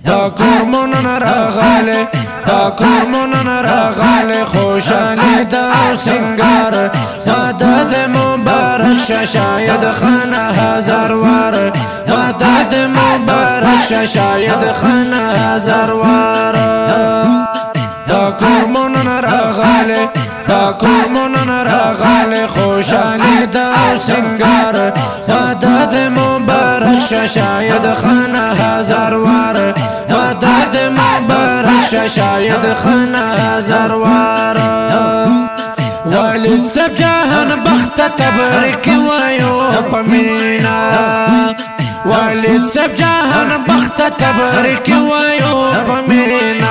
دا کورمون راغله دا کورمون راغله خوشالی دا سنگار عادت مبارک شاید خانه هزار وار عادت مبارک شاید خانه هزار وار دا کورمون راغله دا کورمون راغله خوشالی دا سنگار عادت مبارک شاید خانه هزار وار عادت مبارک شاید خانه هزار وار والد سب جهان بخت تبرک وایو پمینا والد سب جهان بخت تبرک وایو پمینا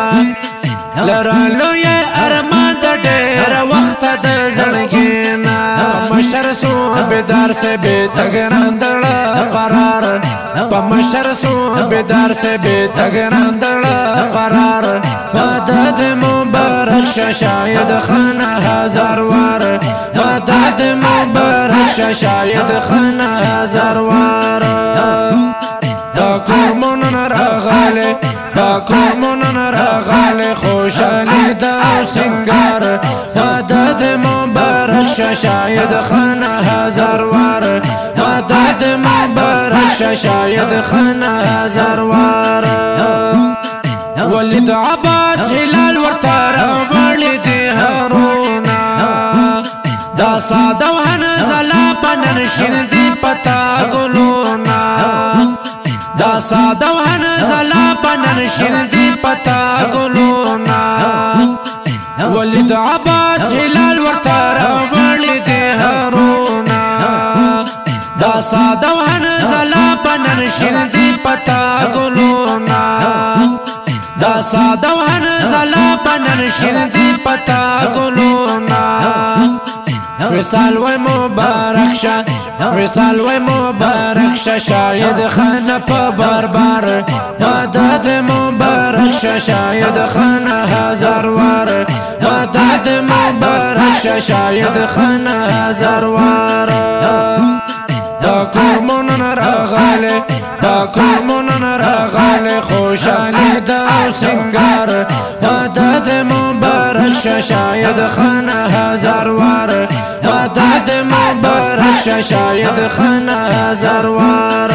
لرالو یا ارمان دا ډیر وخت د زړګینا مشر سو بیدار سے بے تگرندړ قرار پمشر سو بیدار سے بے تگرندړ قرار عادت مبارک شاید خانه هزار وار عادت مبارک شاید خانه هزار وار دا کورمون راغله دا کورمون راغله خوشالی دا سنگار عادت مبارک شاید خانه هزار وار عادت مبارک شاید خانه هزار وار ولد عباس هلال ورطار ولد هارونا دا ساده وهن زلا پنن شندی پتا گلونا دا ساده وهن زلا پنن شندی پتا گلونا ولد عباس هلال ورطار ولد هارونا دا ساده وهن زلا پنن شندی پتا گلونا دا ساده وهن زلا پنن شندی پتا گلونا وصال و مبارک شا وصال و مبارک شا شاید خانه پا بار بار عادت مبارک شا شاید خانه هزار وار عادت مبارک شا شاید خانه هزار وار دا کورمون راغله دا کورمون راغله خوشالی دا سنگار عادت مبارک شاید خانه هزار وار عادت مبارک شاید خانه هزار وار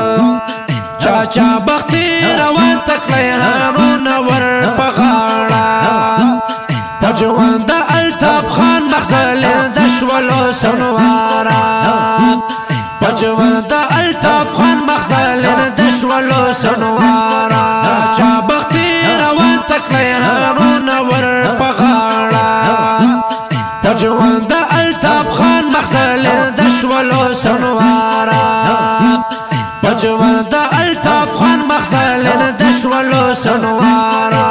چاچا بختی روان تکلی هارون ور پغاړه پجوان دا التاب خان مخزل دشولو سنوارا پجوان دا التاب خان مخزل دشولو سنوارا چا بختی روان تکلی هارون ور پغاړه پجوان دا التاب خان مخزل دشولو سنوارا پجوان دا التاب خان مخزل دشولو سنوارا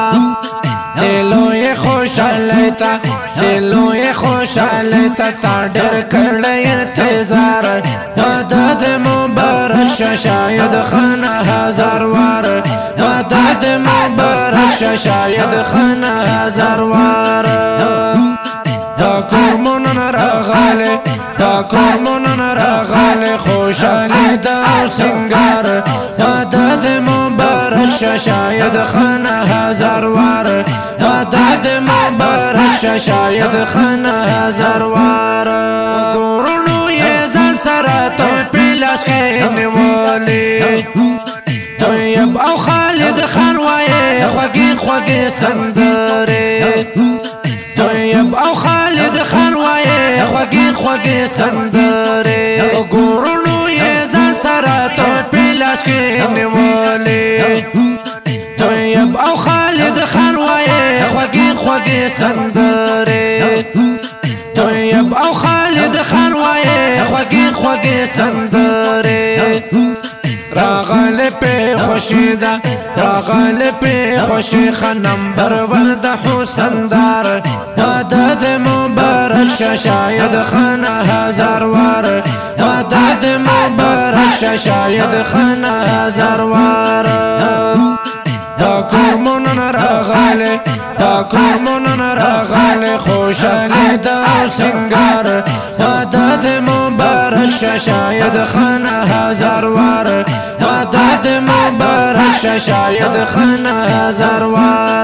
دلوی خوشالیتا دلوی خوشالیتا تا ډېر کړی انتظار عادت مبارک شاید خانه هزار وار عادت مبارک شاید خانه هزار وار دا کورمون راغله دا کورمون راغله خوشالی دا سنگار عادت مبارک شاید خانه هزار وار عادت مبارک شاید خانه هزار وار کورونو یې ځان سره ته پیلاس کې نیولې طیب او خالد خان وایې خوږې خوږې سندرې طیب او خالد خان وایې خوږې خوږې سندرې کورونو یې ځان سره ته پیلاس کې نیولې طیب او خالد خان وایې خوږې خوږې سندرې طیب او خالد خان وایې خوږې خوږې سندرې راغل په خوشی دا راغل په خوشی خنم برور د حسن دار عادت مبارک شاید خانه هزار وار عادت مبارک شاید خانه هزار وار دا کورمون راغله دا کورمون راغله خوشالی دا سنگار عادت مبارک شاید خانه هزار وار عادت مبارک شاید خانه هزار وار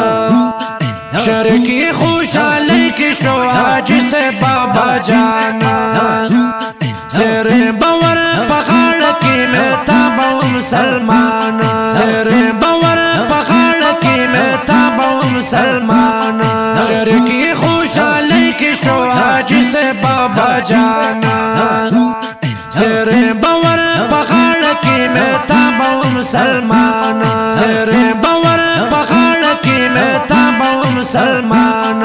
شرکی خوشحالی کی شو حاجی سے بابا جانا زیر باور پخاڑ کی میں تابا مسلمان زیر باور پخاڑ کی میں تابا مسلمان شرکی خوشحالی کی شو حاجی سے بابا جانا زیر باور پخاڑ کی میں تابا مسلمان زیر باور پخاڑ کی میں تابا مسلمان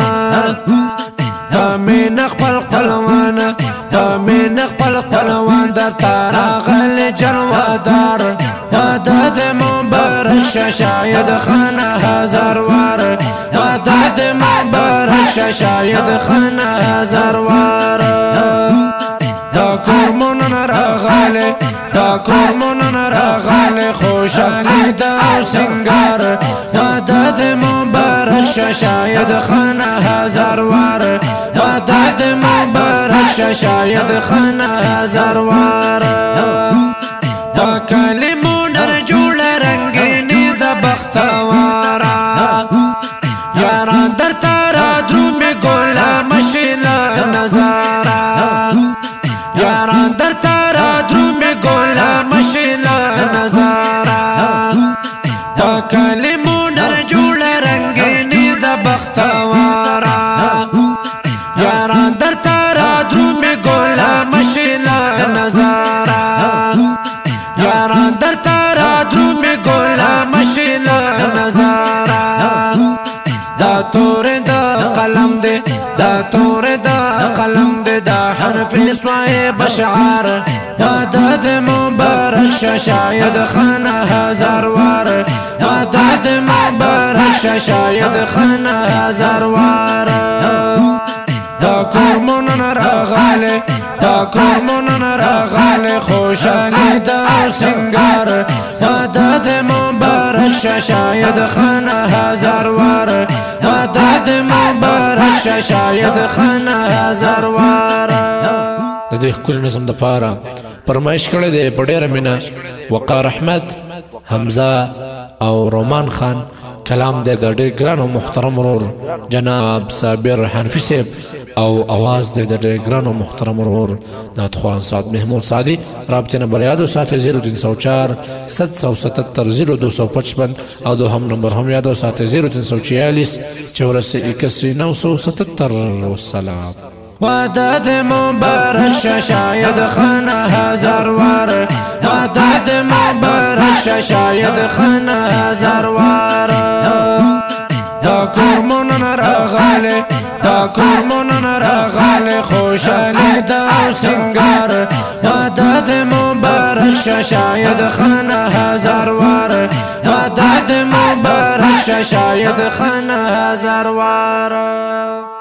امین خپل خپلوان امین خپل خپلوان در تراغل جلوهدار عدد مبارک شاید خانه هزار وار عدد مبارک شاید خانه هزار وار دا کرمونن راغاله دا کرمونن راغاله خوشحالی دا سنگار عدد مبارک شاید خانه هزار وار عدد مبارک شاید خانه هزار وار دا کلمون رجول رنگینی دا بختوارا یاران در تارا درومی گولا مشیلا نظارا یاران در تارا درومی گولا مشیلا نظارا دا کلمون رجول رنگینی دا بختوارا یاران در تارا درومی گولا مشیلا نظارا یاران در تارا درومی گولا مشیلا نظارا دا تور دا قلم دے دا تور دا قلم دے دا حرف صعيب شعار عدد مبارک شاید خانه هزار وار عدد مبارک شاید خانه هزار وار دا کرمونن راغاله دا کرمونن راغاله خوشحالی دا سنگار عدد مبارک شاید خانه هزار وار عدد مبارک شاید خانه هزار وار د دې ښکلي نظم دپاره فرمایش کړی دی په ډېره مینه وقار احمد حمزه او رومان خان کلام دی د ډېر ګران او محترم ورور جناب صابر حنفي صاحب او आवाज دی د ډېر ګران او محترم ورور نعتخوان سعد محمود سعدي رابطې نمبر یاد وساتئ 0304 777 0255 او دوهم نمبر هم یاد وساتئ 0346 84 977 والسلام عدد مبارک شاید خانه هزار وار عدد مبارک شاید خانه هزار وار دا کرمونن راغاله دا کرمونن راغاله خوشحالی دا سنگار عدد مبارک شاید خانه هزار وار عدد مبارک شاید خانه هزار وار